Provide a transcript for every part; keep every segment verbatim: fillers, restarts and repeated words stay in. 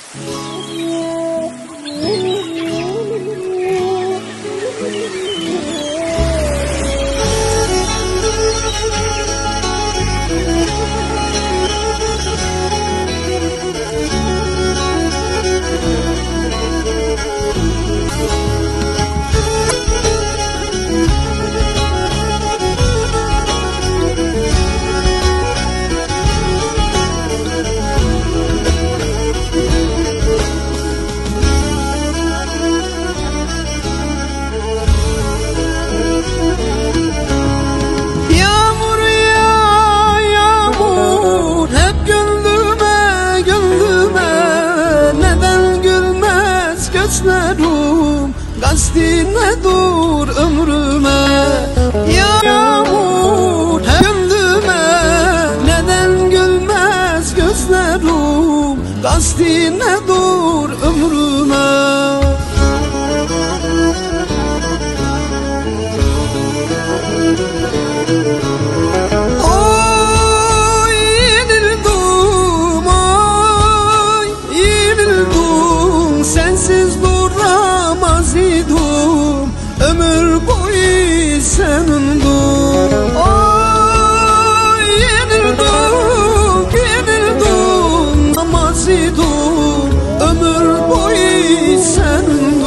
Gastine dur ömrüme yağmur gönlüme, neden gülmez gözlerim? Gastine dur ömrüme. Oy yenildim, oy yenildim, sensiz duramaz idim, ömür boyu senindim. Oy yenildim, yenildim, duramaz idim, ömür boyu senindim.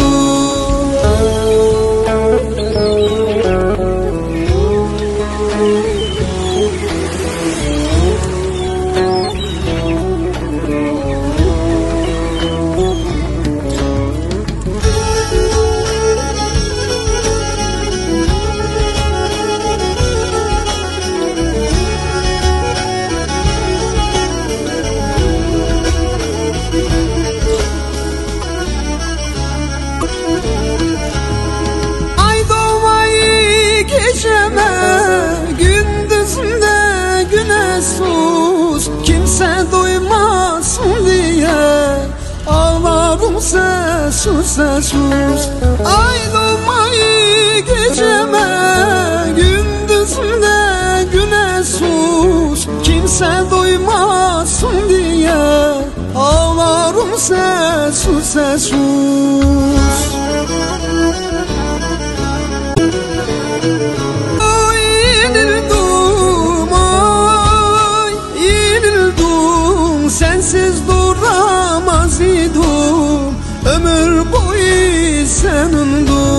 Gündüzünde güneş sus, kimse duymasın diye ağlarım sessiz sessiz. Ay doğmayı geceme, gündüzünde güneş sus, kimse duymasın diye ağlarım sessiz sessiz. Sensiz duramaz idim, ömür boyu senindim.